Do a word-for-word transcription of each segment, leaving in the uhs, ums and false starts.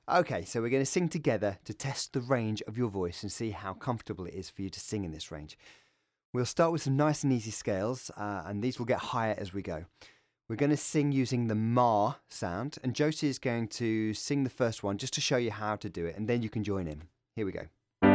Okay, so we're going to sing together to test the range of your voice and see how comfortable it is for you to sing in this range. We'll start with some nice and easy scales, uh, and these will get higher as we go. We're going to sing using the ma sound, and Josie is going to sing the first one just to show you how to do it, and then you can join in. Here we go.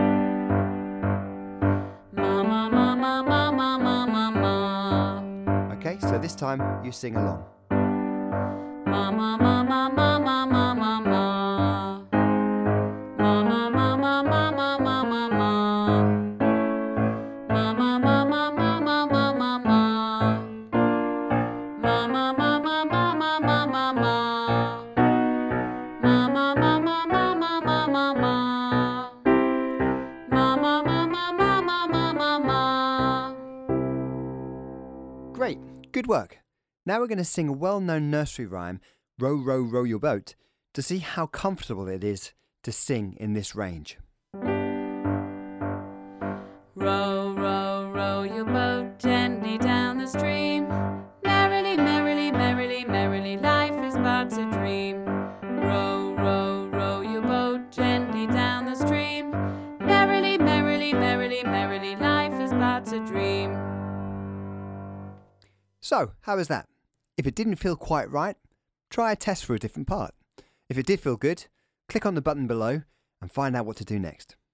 Ma, ma, ma, ma, ma, ma, ma, ma, ma. Okay, so this time you sing along. Ma, ma, ma, ma, ma, ma, ma, ma, ma. Ma, ma, ma, ma, ma, ma, ma, ma, ma. Ma, ma, ma, ma, ma, ma, ma, ma, ma. Ma, ma, ma, ma, ma, ma, ma, ma, ma. Ma, ma, ma, ma, ma, ma, ma, ma, ma. Ma, ma, ma, ma, ma, ma, ma, ma, ma. Great, good work. Now we're going to sing a well-known nursery rhyme, Row, Row, Row Your Boat, to see how comfortable it is to sing in this range. Row, row, row your boat gently down the stream. Merrily, merrily, merrily, merrily, life is but a dream. Row, row, row your boat gently down the stream. Merrily, merrily, merrily, merrily, life is but a dream. So, how was that? If it didn't feel quite right, try a test for a different part. If it did feel good, click on the button below and find out what to do next.